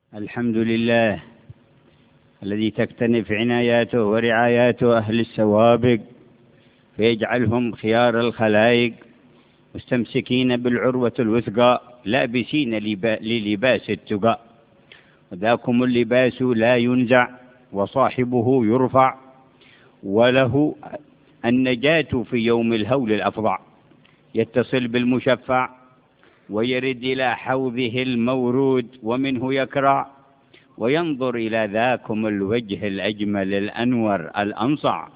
الحمد لله الذي تكتنف عناياته ورعاياته أهل السوابق فيجعلهم خيار الخلائق مستمسكين بالعروة الوثقى لابسين للباس التقى، وذاكم اللباس لا ينزع وصاحبه يرفع، وله النجاة في يوم الهول الأفظع، يتصل بالمشفع ويرد إلى حوضه المورود ومنه يكرع، وينظر إلى ذاكم الوجه الأجمل الأنور الأنصع،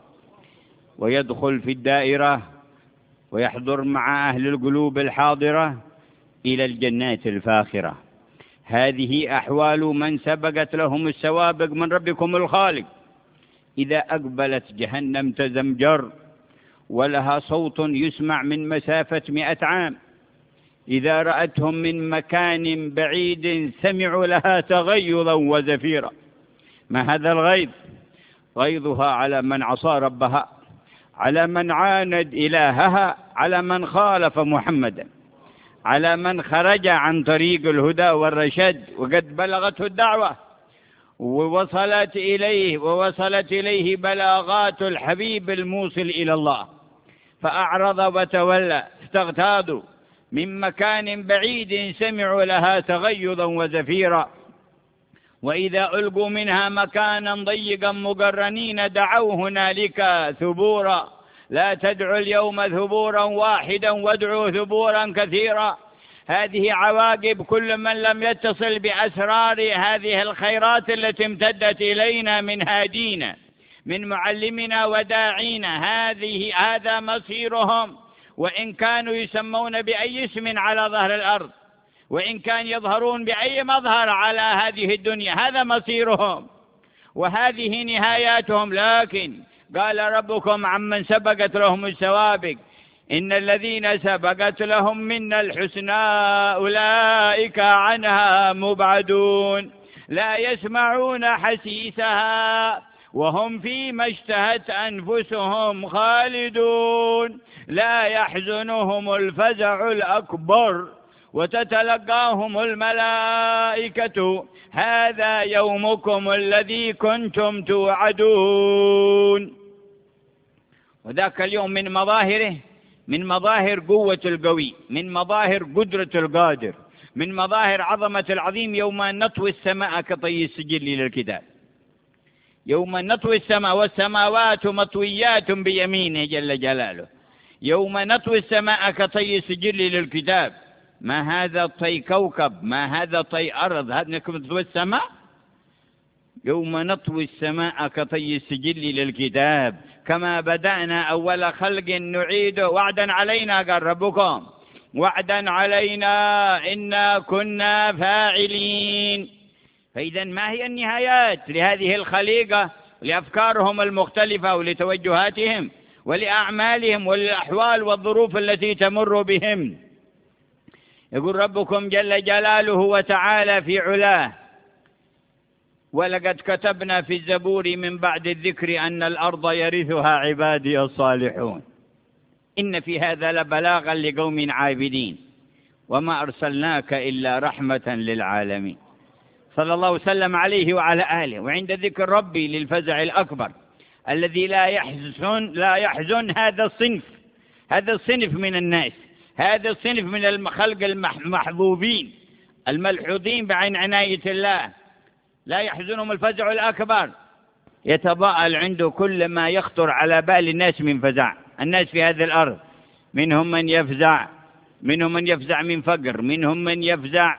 ويدخل في الدائرة ويحضر مع أهل القلوب الحاضرة إلى الجنات الفاخرة. هذه أحوال من سبقت لهم السوابق من ربكم الخالق. إذا أقبلت جهنم تزمجر ولها صوت يسمع من مسافة 100 عام، إذا رأتهم من مكان بعيد سمعوا لها تغيظا وزفيرا. ما هذا الغيظ؟ غيظها على من عصى ربها، على من عاند إلهها، على من خالف محمدا، على من خرج عن طريق الهدى والرشد وقد بلغته الدعوة ووصلت إليه بلاغات الحبيب الموصل إلى الله، فأعرض وتولى، استغتاظوا من مكان بعيد سمعوا لها تغيظا وزفيرا. وإذا ألقوا منها مكانا ضيقا مقرنين دعوا هنالك ثبورا، لا تدعوا اليوم ثبورا واحدا وادعوا ثبورا كثيرا. هذه عواقب كل من لم يتصل بأسرار هذه الخيرات التي امتدت إلينا من هادينا من معلمنا وداعينا. هذا مصيرهم، وإن كانوا يسمون بأي اسم على ظهر الأرض، وإن كان يظهرون بأي مظهر على هذه الدنيا، هذا مصيرهم وهذه نهاياتهم. لكن قال ربكم عمن سبقت لهم السوابق: إن الذين سبقت لهم منا الحسنى أولئك عنها مبعدون، لا يسمعون حسيسها وهم فيما اشتهت أنفسهم خالدون، لا يحزنهم الفزع الأكبر وتتلقاهم الملائكة هذا يومكم الذي كنتم توعدون. وذاك اليوم من مظاهره، من مظاهر قوة القوي، من مظاهر قدرة القادر، من مظاهر عظمة العظيم، يوم نطوي السماء كطي السجل للكتاب. يوم نطوي السماء والسماوات مطويات بيمينه جل جلاله. يوم نطوي السماء كطي السجل للكتاب. ما هذا طي كوكب، ما هذا طي أرض، هذا نطوي السماء. يوم نطوي السماء كطي السجل للكتاب كما بدأنا أول خلق نعيده وعدا علينا، قال ربكم وعدا علينا إنا كنا فاعلين. فإذا ما هي النهايات لهذه الخليقة لأفكارهم المختلفة ولتوجهاتهم ولأعمالهم وللأحوال والظروف التي تمر بهم؟ يقول ربكم جل جلاله وتعالى في علاه: ولقد كتبنا في الزبور من بعد الذكر أن الأرض يرثها عبادي الصالحون إن في هذا لبلاغا لقوم عابدين وما أرسلناك إلا رحمة للعالمين. صلى الله وسلم عليه وعلى آله. وعند ذكر ربي للفزع الأكبر الذي لا يحزن هذا الصنف من الناس، هذا الصنف من الخلق المحظوظين الملحوظين بعين عناية الله، لا يحزنهم الفزع الأكبر، يتضاءل عنده كل ما يخطر على بال الناس من فزع. الناس في هذه الأرض منهم من يفزع من فقر، منهم من يفزع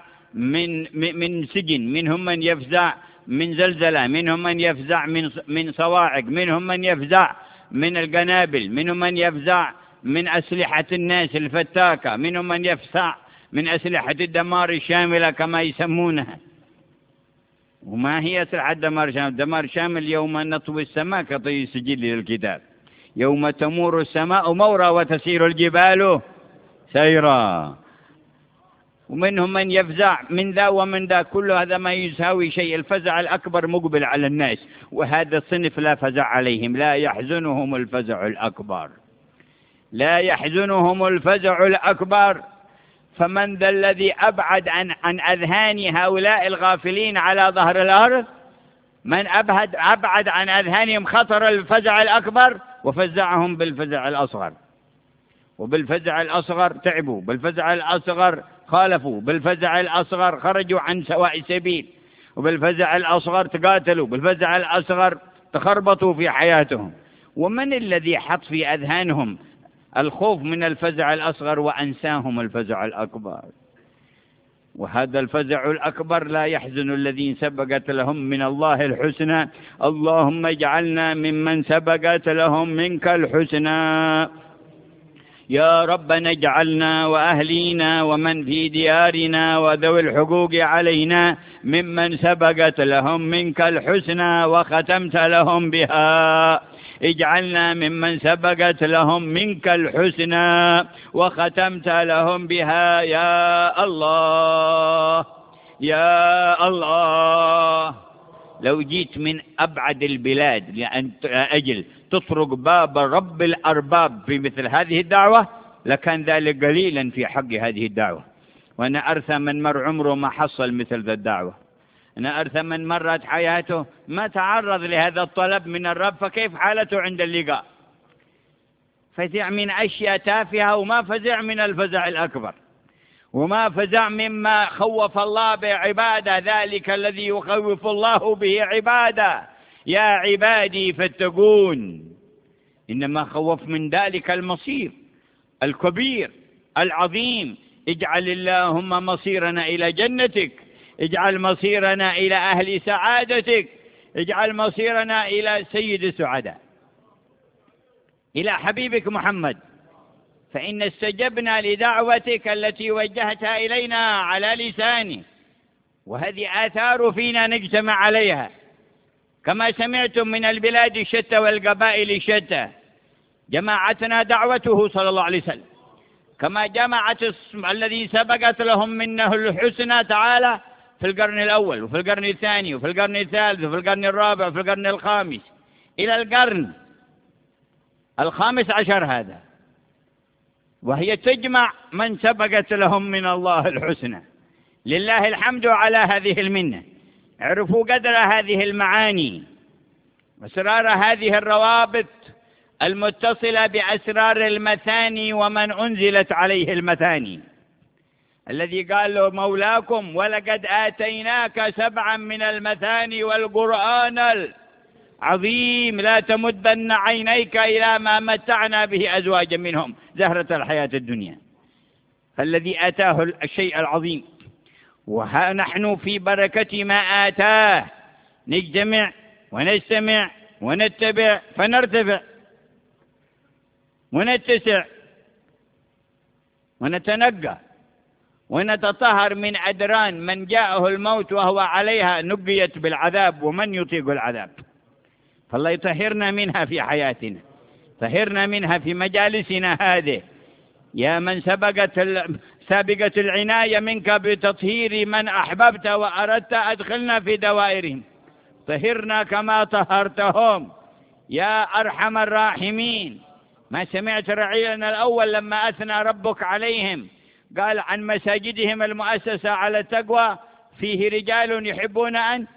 من سجن، منهم من يفزع من زلزلة، منهم من يفزع من صواعق، منهم من يفزع من القنابل، منهم من يفزع من أسلحة الناس الفتاكة، منهم من يفزع من أسلحة الدمار الشاملة كما يسمونها. وما هي أسلحة الدمار شامل؟ دمار شامل يوم نطوي السماء كطي السجل للكتاب، يوم تمور السماء مورا وتسير الجبال سيرا. ومنهم من يفزع من ذا ومن ذا، كل هذا ما يساوي شيء. الفزع الأكبر مقبل على الناس، وهذا الصنف لا فزع عليهم، لا يحزنهم الفزع الأكبر، لا يحزنهم الفزع الأكبر. فمن ذا الذي أبعد عن أذهان هؤلاء الغافلين على ظهر الأرض؟ من أبعد عن أذهانهم خطر الفزع الأكبر وفزعهم بالفزع الأصغر، وبالفزع الأصغر تعبوا، بالفزع الأصغر خالفوا، بالفزع الأصغر خرجوا عن سواء السبيل، وبالفزع الأصغر تقاتلوا، بالفزع الأصغر تخربطوا في حياتهم. ومن الذي حط في أذهانهم الخوف من الفزع الأصغر وأنساهم الفزع الأكبر؟ وهذا الفزع الأكبر لا يحزن الذين سبقت لهم من الله الحسنى. اللهم اجعلنا ممن سبقت لهم منك الحسنى. يا ربنا اجعلنا وأهلينا ومن في ديارنا وذوي الحقوق علينا ممن سبقت لهم منك الحسنى وختمت لهم بها. اجعلنا ممن سبقت لهم منك الحسنى وختمت لهم بها يا الله يا الله. لو جيت من أبعد البلاد لأجل تطرق باب رب الأرباب في مثل هذه الدعوة لكان ذلك قليلا في حق هذه الدعوة. وأنا أرثى من مر عمره ما حصل مثل ذا الدعوة. أنا أرثى من مرت حياته ما تعرض لهذا الطلب من الرب، فكيف حالته عند اللقاء؟ فزع من أشياء تافهة وما فزع من الفزع الأكبر، وما فزع مما خوف الله بعباده، ذلك الذي يخوف الله به عباده. يا عبادي فاتقون. إنما خوف من ذلك المصير الكبير العظيم. اجعل اللهم مصيرنا إلى جنتك، اجعل مصيرنا إلى أهل سعادتك، اجعل مصيرنا إلى سيد السعداء، إلى حبيبك محمد. فإن استجبنا لدعوتك التي وجهتها إلينا على لساني، وهذه آثار فينا نجتمع عليها كما سمعتم من البلاد الشتى والقبائل الشتى. جماعتنا دعوته صلى الله عليه وسلم، كما جمعت الذي سبقت لهم منه الحسنى تعالى في القرن الأول وفي القرن الثاني وفي القرن الثالث وفي القرن الرابع وفي القرن الخامس إلى القرن الخامس عشر هذا، وهي تجمع من سبقت لهم من الله الحسنى. لله الحمد على هذه المنة. اعرفوا قدر هذه المعاني وأسرار هذه الروابط المتصلة بأسرار المثاني ومن أنزلت عليه المثاني، الذي قال له مولاكم ولقد آتيناك 7 من المثاني والقرآن العظيم لا تمدن عينيك إلى ما متعنا به أزواجا منهم زهرة الحياة الدنيا. فالذي آتاه الشيء العظيم، وها نحن في بركة ما آتاه نجتمع ونجتمع ونتبع فنرتفع ونتسع ونتنقى ونتطهر من أدران من جاءه الموت وهو عليها نقيت بالعذاب ومن يطيق العذاب. فالله يطهرنا منها في حياتنا، طهرنا منها في مجالسنا هذه. يا من سابقة العناية منك بتطهير من أحببت وأردت أدخلنا في دوائرهم، طهرنا كما طهرتهم يا أرحم الراحمين. ما سمعت رعيلنا الأول لما أثنى ربك عليهم قال عن مساجدهم المؤسسة على التقوى فيه رجال يحبون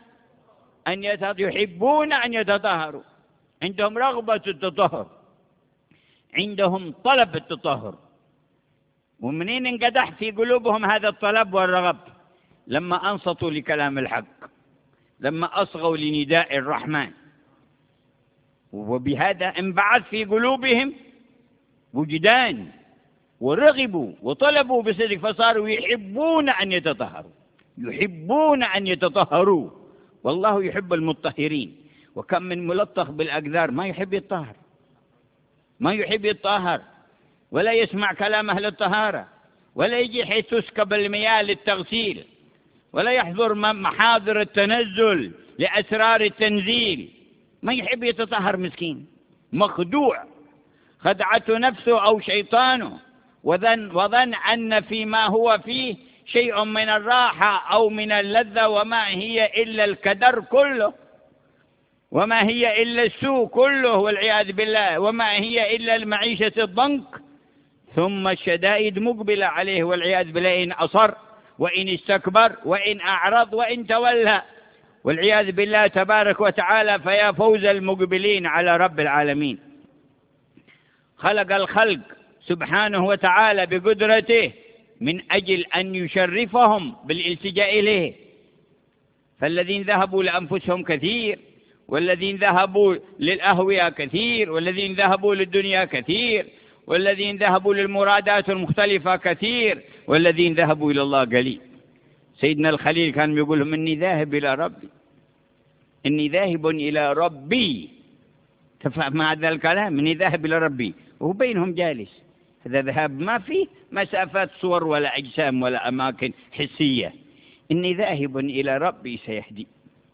أن يتطهروا، عندهم رغبة التطهر، عندهم طلب التطهر. ومنين انقدح في قلوبهم هذا الطلب والرغب؟ لما أنصتوا لكلام الحق، لما أصغوا لنداء الرحمن، وبهذا انبعث في قلوبهم وجدان ورغبوا وطلبوا بصدق، فصاروا يحبون أن يتطهروا، يحبون أن يتطهروا. والله يحب المطهرين. وكم من ملطخ بالأقدار ما يحب يتطهر، ما يحب يتطهر ولا يسمع كلام أهل الطهارة، ولا يجي حيث تسكب المياه للتغسيل، ولا يحضر محاضر التنزل لأسرار التنزيل. ما يحب يتطهر مسكين، مخدوع، خدعته نفسه أو شيطانه، وظن أن فيما هو فيه شيء من الراحة أو من اللذة، وما هي إلا الكدر كله، وما هي إلا السوء كله والعياذ بالله، وما هي إلا المعيشة الضنك ثم الشدائد مقبلة عليه والعياذ بالله، إن أصر وإن استكبر وإن أعرض وإن تولى والعياذ بالله تبارك وتعالى. فيا فوز المقبلين على رب العالمين. خلق الخلق سبحانه وتعالى بقدرته من أجل أن يشرفهم بالالتجاء إليه، فالذين ذهبوا لأنفسهم كثير، والذين ذهبوا للأهوية كثير، والذين ذهبوا للدنيا كثير، والذين ذهبوا للمرادات المختلفة كثير، والذين ذهبوا إلى الله قليل. سيدنا الخليل كان يقول لهم إني ذاهب إلى ربي، إني ذاهب إلى ربي. تفهم هذا الكلام؟ إني ذاهب إلى ربي وهو بينهم جالس. هذا ذهاب ما فيه مسافات صور ولا أجسام ولا أماكن حسية. إني ذاهب إلى ربي سيهدي.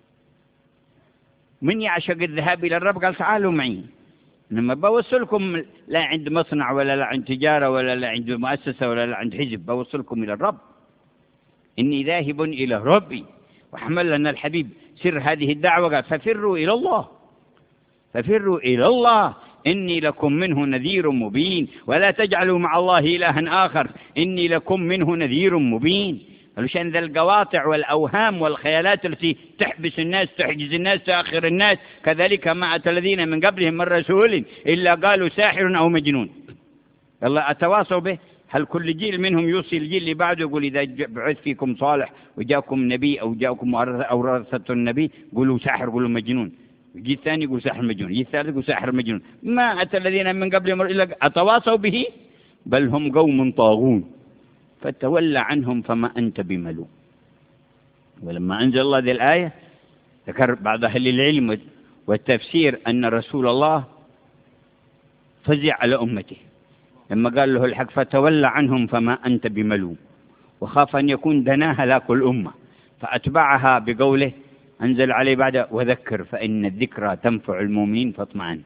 من يعشق الذهاب إلى الرب قال تعالوا معي، إنما بوصلكم لا عند مصنع ولا لا عند تجارة ولا لا عند مؤسسة ولا لا عند حزب، بوصلكم إلى الرب. إني ذاهب إلى ربي. وحمل لنا الحبيب سر هذه الدعوة قال ففروا إلى الله، ففروا إلى الله إني لكم منه نذير مبين، ولا تجعلوا مع الله إلها آخر إني لكم منه نذير مبين. علشان ذا القواطع والأوهام والخيالات التي تحبس الناس تحجز الناس تأخر الناس، كذلك ما أتى الذين من قبلهم من رسول إلا قالوا ساحر أو مجنون. الله أتواصوا به. هل كل جيل منهم يوصي الجيل اللي بعده يقول إذا بعث فيكم صالح وجاءكم نبي أو جاءكم ورثة النبي قولوا ساحر قولوا مجنون، الجيل الثاني يقول ساحر مجنون، الجيل الثالث يقول ساحر مجنون. ما أتى الذين من قبلهم إلا أتواصوا به بل هم قوم طاغون فتولى عنهم فما أنت بملوم. ولما أنزل الله هذه الآية ذكر بعض أهل العلم والتفسير أن رسول الله فزع على أمته لما قال له الحق فتولى عنهم فما أنت بملوم، وخاف أن يكون دناها هلاك الأمة فأتبعها بقوله أنزل عليه بعد وذكر فإن الذكرى تنفع المؤمنين فاطمئن.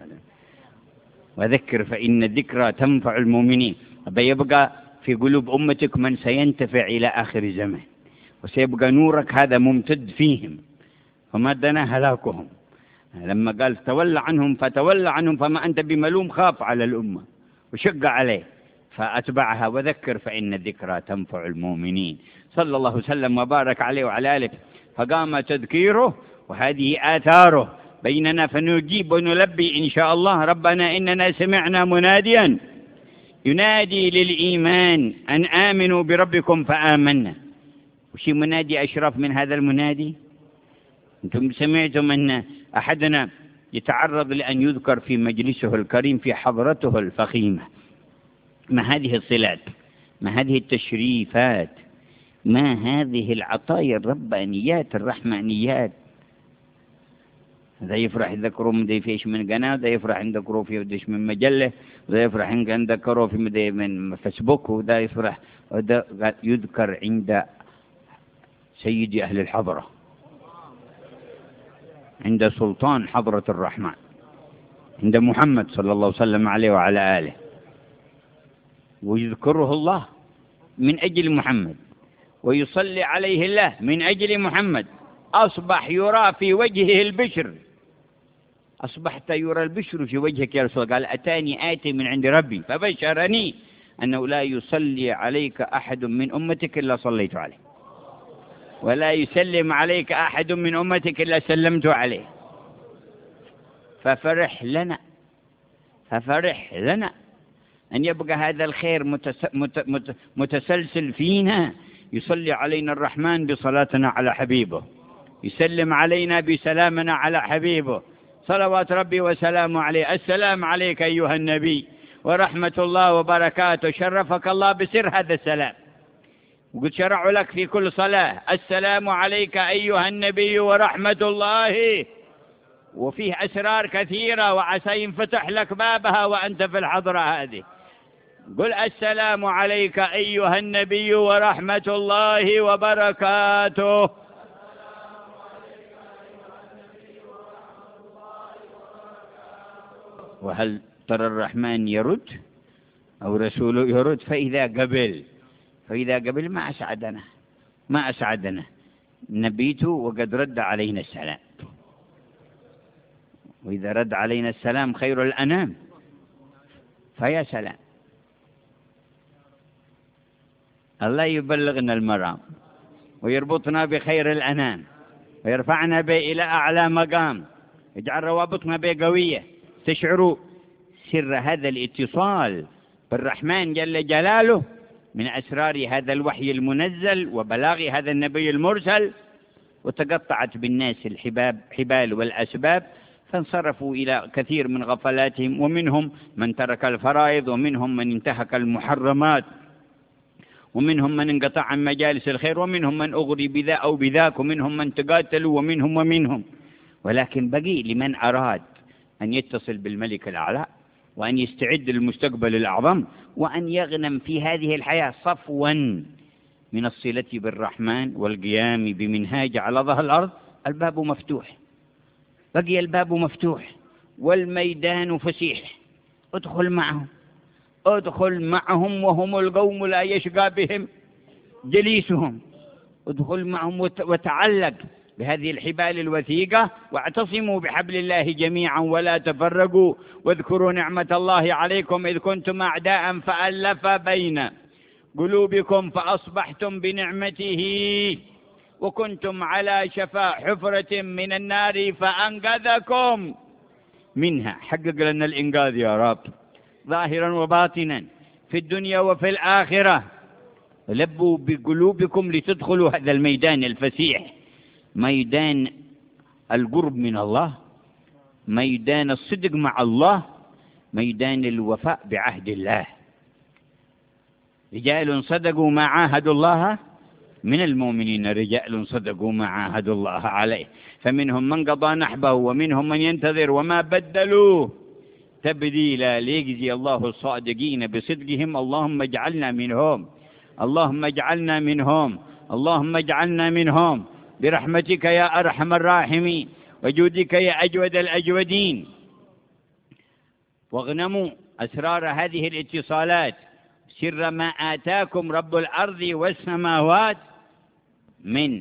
وذكر فإن الذكرى تنفع المؤمنين. يبقى في قلوب أمتك من سينتفع إلى آخر الزمان، وسيبقى نورك هذا ممتد فيهم فما دنا هلاكهم. لما قال تولى عنهم فتولى عنهم فما أنت بملوم خاف على الأمة وشق عليه فأتبعها وذكر فإن الذكرى تنفع المؤمنين. صلى الله وسلم وبارك عليه وعلى آله. فقام تذكيره وهذه آثاره بيننا فنجيب ونلبي إن شاء الله ربنا إننا سمعنا مناديا ينادي للإيمان أن آمنوا بربكم فآمنا. وشي منادي أشرف من هذا المنادي؟ أنتم سمعتم أن أحدنا يتعرض لأن يذكر في مجلسه الكريم في حضرته الفخيمة. ما هذه الصلات، ما هذه التشريفات، ما هذه العطايا الربانيات الرحمانيات. هذا يفرح يذكروا من فيش من قناة، ده يفرح يذكروا في ودش من مجلة، وده يفرح يذكروا في من فيسبوك، وده يفرح وده يذكر عند سيد أهل الحضرة، عند سلطان حضرة الرحمن، عند محمد صلى الله وسلم عليه وعلى آله. ويذكره الله من أجل محمد ويصلي عليه الله من أجل محمد. أصبح يرى في وجهه البشر، أصبحت يرى البشر في وجهك يا رسول الله. قال أتاني آتي من عند ربي فبشرني أنه لا يصلي عليك أحد من أمتك إلا صليت عليه، ولا يسلم عليك أحد من أمتك إلا سلمت عليه. ففرح لنا أن يبقى هذا الخير متسلسل فينا. يصلي علينا الرحمن بصلاتنا على حبيبه، يسلم علينا بسلامنا على حبيبه صلوات ربي وسلامه عليه. السلام عليك أيها النبي ورحمة الله وبركاته. شرفك الله بسر هذا السلام، وقد شرع لك في كل صلاة السلام عليك أيها النبي ورحمة الله، وفيه أسرار كثيرة وعسى ينفتح لك بابها وأنت في الحضرة هذه. قل السلام عليك أيها النبي ورحمة الله وبركاته. وهل ترى الرحمن يرد أو رسوله يرد؟ فإذا قبل ما أسعدنا نبيت وقد رد علينا السلام. وإذا رد علينا السلام خير الأنام فيا سلام. الله يبلغنا المرام ويربطنا بخير الأنام ويرفعنا به إلى أعلى مقام، يجعل روابطنا به قوية. تشعروا سر هذا الاتصال بالرحمن جل جلاله من أسرار هذا الوحي المنزل وبلاغ هذا النبي المرسل. وتقطعت بالناس الحبال والأسباب، فانصرفوا إلى كثير من غفلاتهم، ومنهم من ترك الفرائض، ومنهم من انتهك المحرمات، ومنهم من انقطع عن مجالس الخير، ومنهم من أغري بذا أو بذاك، ومنهم من تقاتلوا، ومنهم. ولكن بقي لمن أراد أن يتصل بالملك الأعلى، وأن يستعد للمستقبل الأعظم، وأن يغنم في هذه الحياة صفوا من الصلة بالرحمن والقيام بمنهاج على ظهر الأرض. الباب مفتوح، بقي الباب مفتوح والميدان فسيح. ادخل معهم وهم القوم لا يشقى بهم جليسهم. ادخل معهم وتعلق بهذه الحبال الوثيقة، واعتصموا بحبل الله جميعا ولا تفرقوا، واذكروا نعمة الله عليكم إذ كنتم أعداء فألف بين قلوبكم فأصبحتم بنعمته وكنتم على شفا حفرة من النار فأنقذكم منها. حقق لنا الإنقاذ يا رب ظاهرا وباطنا في الدنيا وفي الآخرة. لبوا بقلوبكم لتدخلوا هذا الميدان الفسيح، ميدان القرب من الله، ميدان الصدق مع الله، ميدان الوفاء بعهد الله. رجال صدقوا ما عاهدوا الله من المؤمنين، رجال صدقوا ما عاهدوا الله عليه، فمنهم من قضى نحبه ومنهم من ينتظر وما بدلوا تبديلا ليجزي الله الصادقين بصدقهم. اللهم اجعلنا منهم، اللهم اجعلنا منهم، اللهم اجعلنا منهم برحمتك يا أرحم الراحمين وجودك يا أجود الأجودين. واغنموا أسرار هذه الاتصالات، سر ما آتاكم رب الأرض والسماوات من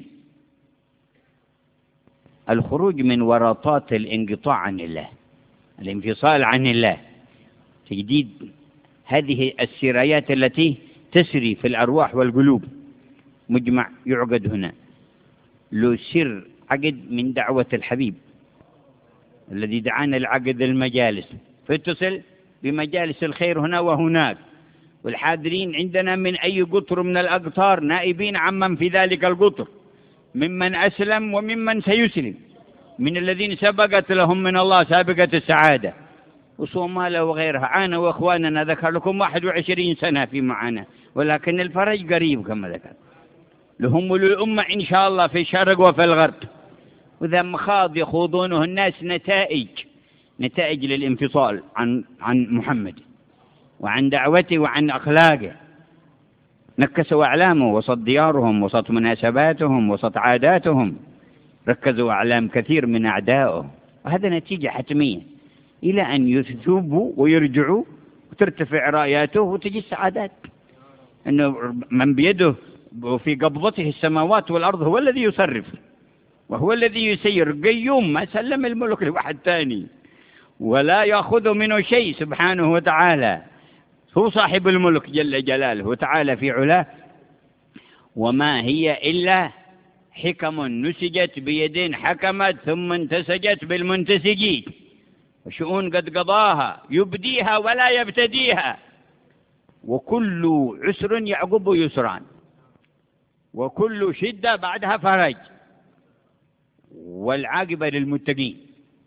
الخروج من ورطات الانقطاع عن الله، الانفصال عن الله، تجديد هذه السرايات التي تسري في الأرواح والقلوب. مجمع يعقد هنا له سر عقد من دعوة الحبيب الذي دعانا لعقد المجالس، فاتصل بمجالس الخير هنا وهناك، والحاضرين عندنا من أي قطر من الأقطار نائبين عمن في ذلك القطر، ممن أسلم وممن سيسلم، من الذين سبقت لهم من الله سابقة السعادة، وصومالة وغيرها. عانى وإخواننا ذكر لكم 21 سنة في معاناة، ولكن الفرج قريب كما ذكر لهم وللأمة إن شاء الله في الشرق وفي الغرب. وذا مخاض يخوضونه الناس نتائج للانفصال عن محمد وعن دعوته وعن أخلاقه. نكسوا أعلامه وسط ديارهم وسط مناسباتهم وسط عاداتهم، ركزوا أعلام كثير من أعدائه، وهذا نتيجة حتمية إلى أن يثوبوا ويرجعوا وترتفع راياته وتجي السعادات. أنه من بيده وفي قبضته السماوات والأرض هو الذي يصرف وهو الذي يسير، قيوم ما سلم الملك لواحد ثاني ولا يأخذ منه شيء سبحانه وتعالى، هو صاحب الملك جل جلاله وتعالى في علاه. وما هي إلا حكم نسجت بيد حكمت ثم انتسجت بالمنتسجين، وشؤون قد قضاها يبديها ولا يبتديها، وكل عسر يعقب يسران، وكل شدة بعدها فرج، والعاقبة للمتقين.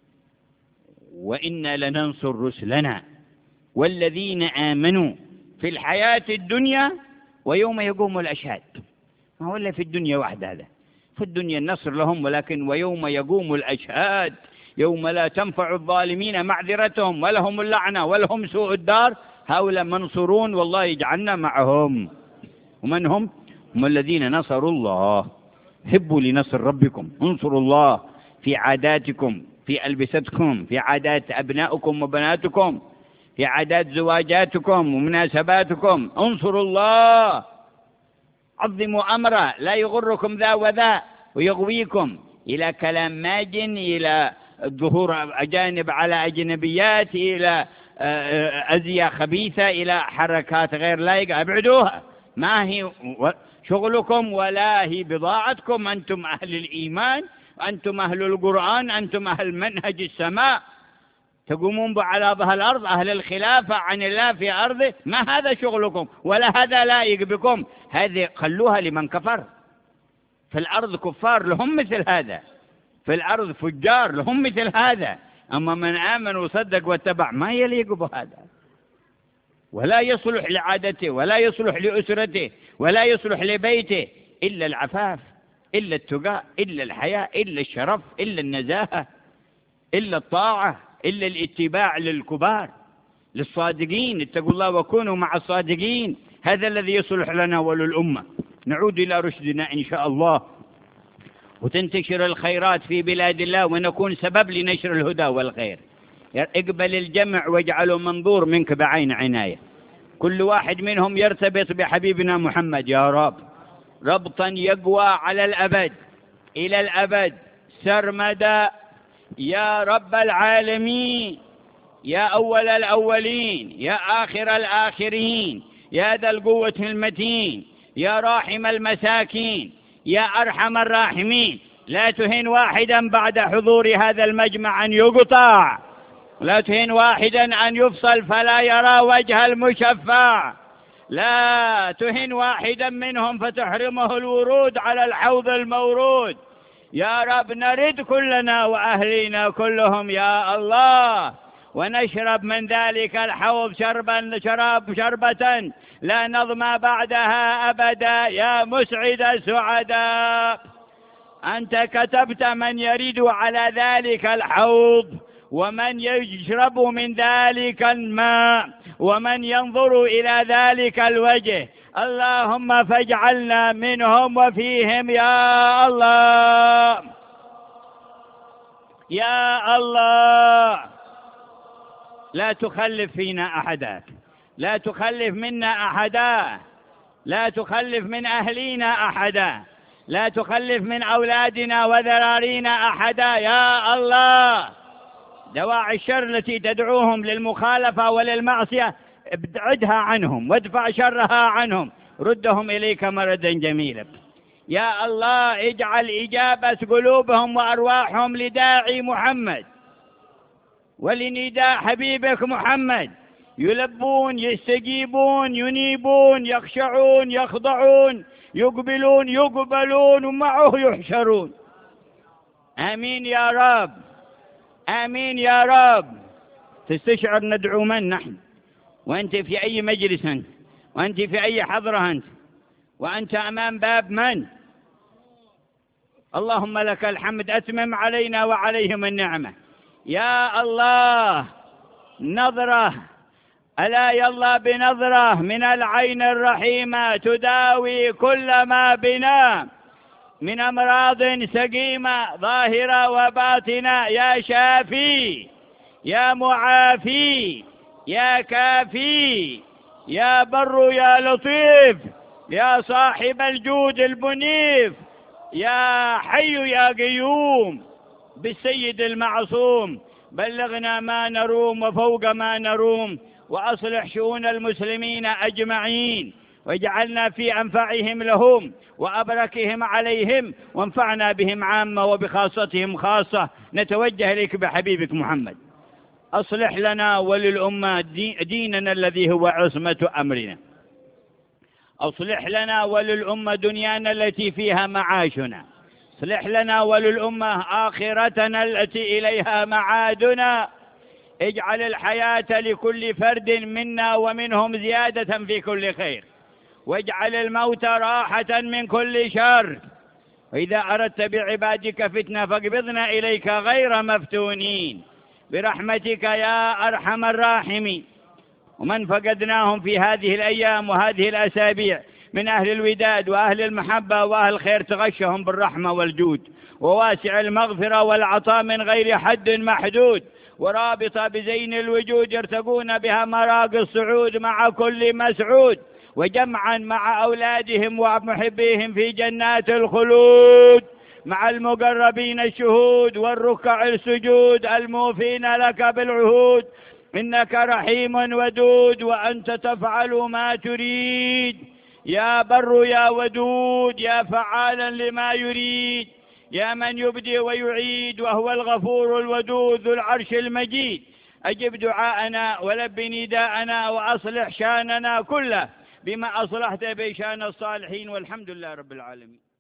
وإنا لننصر رسلنا والذين آمنوا في الحياة الدنيا ويوم يقوم الأشهاد. ما هو إلا في الدنيا واحد هذا، في الدنيا النصر لهم، ولكن ويوم يقوم الأشهاد يوم لا تنفع الظالمين معذرتهم ولهم اللعنة ولهم سوء الدار، هؤلاء منصورون والله يجعلنا معهم. ومن هم؟ هم الذين نصروا الله. هبوا لنصر ربكم، انصروا الله في عاداتكم، في ألبستكم، في عادات أبنائكم وبناتكم، في عادات زواجاتكم ومناسباتكم. انصروا الله، عظموا أمره، لا يغركم ذا وذا ويغويكم إلى كلام ماج، إلى ظهور أجانب على أجنبيات، إلى أزياء خبيثة، إلى حركات غير لايقة. ابعدوها، ما هي شغلكم ولا هي بضاعتكم. أنتم أهل الإيمان، أنتم أهل القرآن، أنتم أهل منهج السماء، تقومون على ظهر الأرض أهل الخلافة عن الله في أرضه. ما هذا شغلكم ولا هذا لائق بكم. هذه خلوها لمن كفر. في الأرض كفار لهم مثل هذا، في الأرض فجار لهم مثل هذا. أما من آمن وصدق واتبع ما يليق بهذا، ولا يصلح لعادته ولا يصلح لأسرته ولا يصلح لبيته إلا العفاف، إلا التقى، إلا الحياء، إلا الشرف، إلا النزاهة، إلا الطاعة، إلا الاتباع للكبار للصادقين. اتقوا الله وكونوا مع الصادقين. هذا الذي يصلح لنا وللأمة. نعود إلى رشدنا إن شاء الله، وتنتشر الخيرات في بلاد الله، ونكون سبب لنشر الهدى والخير. اقبل الجمع واجعله منظور منك بعين عناية. كل واحد منهم يرتبط بحبيبنا محمد يا رب، ربطا يقوى على الأبد إلى الأبد سرمدا يا رب العالمين، يا أول الأولين، يا آخر الآخرين، يا ذا القوة المتين، يا راحم المساكين، يا أرحم الراحمين. لا تهن واحدا بعد حضور هذا المجمع أن يقطع، لا تهن واحدا أن يفصل فلا يرى وجه المشفع، لا تهن واحدا منهم فتحرمه الورود على الحوض المورود. يا رب نرد كلنا وأهلينا كلهم يا الله، ونشرب من ذلك الحوض شربة لا نظمى بعدها أبدا يا مسعد السعداء. أنت كتبت من يرد على ذلك الحوض، ومن يشرب من ذلك الماء، ومن ينظر إلى ذلك الوجه. اللهم فاجعلنا منهم وفيهم يا الله يا الله. لا تخلف فينا أحدا، لا تخلف منا أحدا، لا تخلف من أهلينا أحدا، لا تخلف من أولادنا وذرارينا أحدا يا الله. دواعي الشر التي تدعوهم للمخالفة وللمعصية ابعدها عنهم وادفع شرها عنهم، ردهم إليك مردا جميلا يا الله. اجعل إجابة قلوبهم وأرواحهم لداعي محمد ولنداء حبيبك محمد، يلبون يستجيبون ينيبون يخشعون يخضعون يقبلون يقبلون ومعه يحشرون. آمين يا رب، آمين يا رب. تستشعر ندعو من نحن، وأنت في أي مجلس أنت، وأنت في أي حضرة أنت، وأنت أمام باب من؟ اللهم لك الحمد. أتمم علينا وعليهم النعمة يا الله. نظرة ألا يلا بنظرة من العين الرحيمة تداوي كل ما بنا من أمراض سقيمة ظاهرة وباطنة. يا شافي، يا معافي، يا كافي، يا بر يا لطيف، يا صاحب الجود المنيف، يا حي يا قيوم بالسيد المعصوم. بلغنا ما نروم وفوق ما نروم، وأصلح شؤون المسلمين أجمعين، واجعلنا في أنفعهم لهم وأبركهم عليهم، وانفعنا بهم عامة وبخاصتهم خاصة. نتوجه إليك بحبيبك محمد. أصلح لنا وللأمة ديننا الذي هو عصمة أمرنا، أصلح لنا وللأمة دنيانا التي فيها معاشنا، أصلح لنا وللأمة آخرتنا التي إليها معادنا. اجعل الحياة لكل فرد منا ومنهم زيادة في كل خير، واجعل الموت راحة من كل شر. وإذا أردت بعبادك فتنة فاقبضنا إليك غير مفتونين برحمتك يا أرحم الراحمين. ومن فقدناهم في هذه الأيام وهذه الأسابيع من أهل الوداد وأهل المحبة وأهل الخير تغشهم بالرحمة والجود وواسع المغفرة والعطاء من غير حد محدود، ورابطة بزين الوجود يرتقون بها مراقي الصعود مع كل مسعود، وجمعا مع أولادهم ومحبيهم في جنات الخلود مع المقربين الشهود والركع السجود الموفين لك بالعهود. إنك رحيم ودود، وأنت تفعل ما تريد يا بر يا ودود يا فعالا لما يريد، يا من يبدي ويعيد وهو الغفور الودود ذو العرش المجيد، أجب دعاءنا ولب نداءنا وأصلح شاننا كله بما أصلحت به شان الصالحين، والحمد لله رب العالمين.